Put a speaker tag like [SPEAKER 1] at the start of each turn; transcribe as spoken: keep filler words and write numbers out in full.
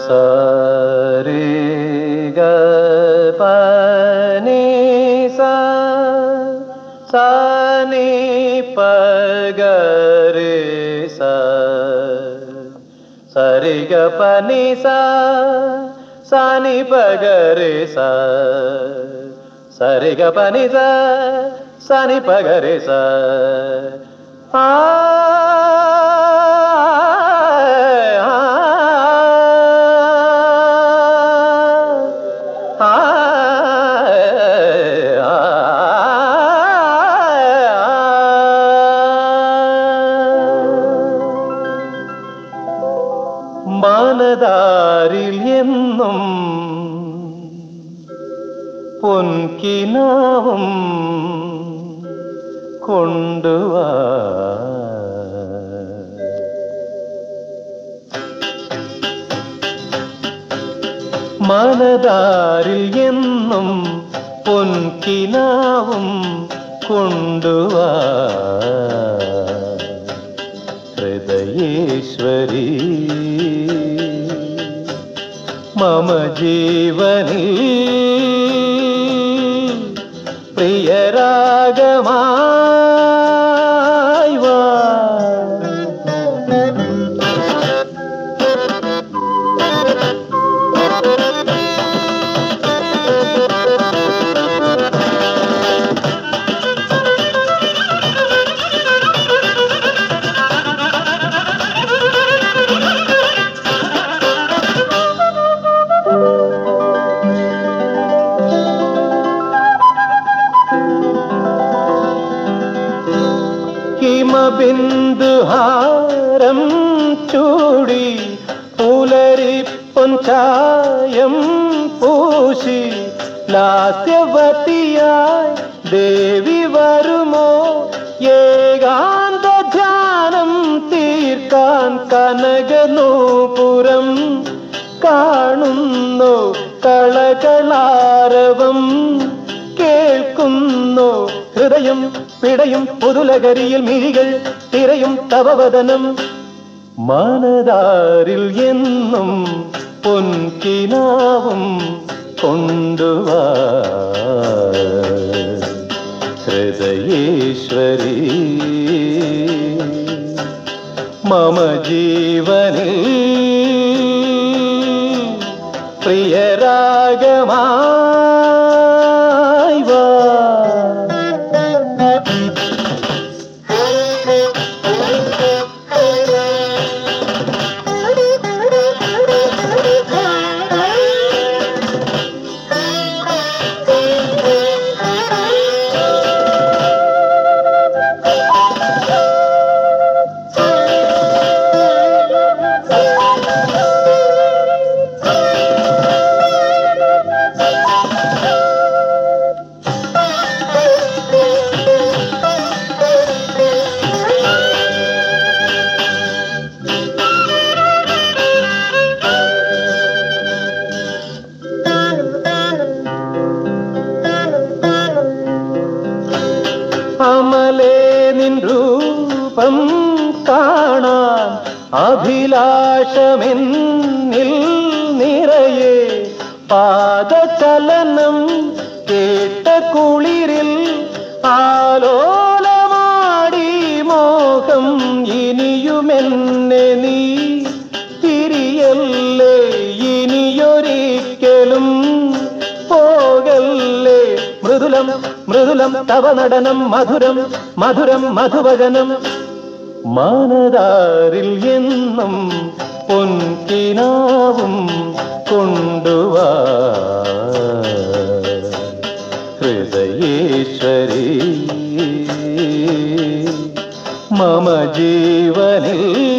[SPEAKER 1] സരി ഗ പ നി സ സ നി പ ഗ രെ സ സരി ഗ പ നി സ സ നി പ ഗ രെ സ സരി ഗ പ നി സ സ നി പ ഗ രെ സ ആ മനതാരിൽ എന്നും പൊൻകിനാവും കൊണ്ടുവാ മനതാരിൽ എന്നും പൊൻകിനാവും കൊണ്ടുവാ ഹൃദയേശ്വരി മമ ജീവനിൽ പ്രിയരാഗമായി വാ ഹിമബിന്ദുഹാരം ചൂടി പുലരിപ്പൊൻ ചായം പൂശി ലാസ്യവതിയായി ദേവി വരുമോ ഏകാന്ത ധ്യാനം തീർക്കാൻ കനകനൂപുരം കാണുന്നു കളകളാരവം കേൾക്കുന്നു ഹൃദയം പിടയും പുതുലകരിയിൽ മിഴികൾ തിരയും തവവദനം മനതാരിൽ എന്നും പൊൻകിനാവും കൊണ്ടുവാ ഹൃദയേശ്വരി മമ ജീവനിൽ പ്രിയരാഗമായി വാ അമലേ നിൻ രൂപം കാണാൻ അഭിലാഷമെന്നിൽ നിറയെ പാദചലനം കേട്ട കുളിരിൽ ആലോലമാടി മോഹം ഇനിയുമെന്നെ നീ തിരിയല്ലേ ഇനിയൊരിക്കലും പോകല്ലേ മൃദുലം മൃദുലം തവ നടനം മധുരം മധുരം മധുവചനം മനതാരിൽ എന്നും പൊൻകിനാവും കൊണ്ടുവാ ഹൃദയേശ്വരി മമ ജീവനിൽ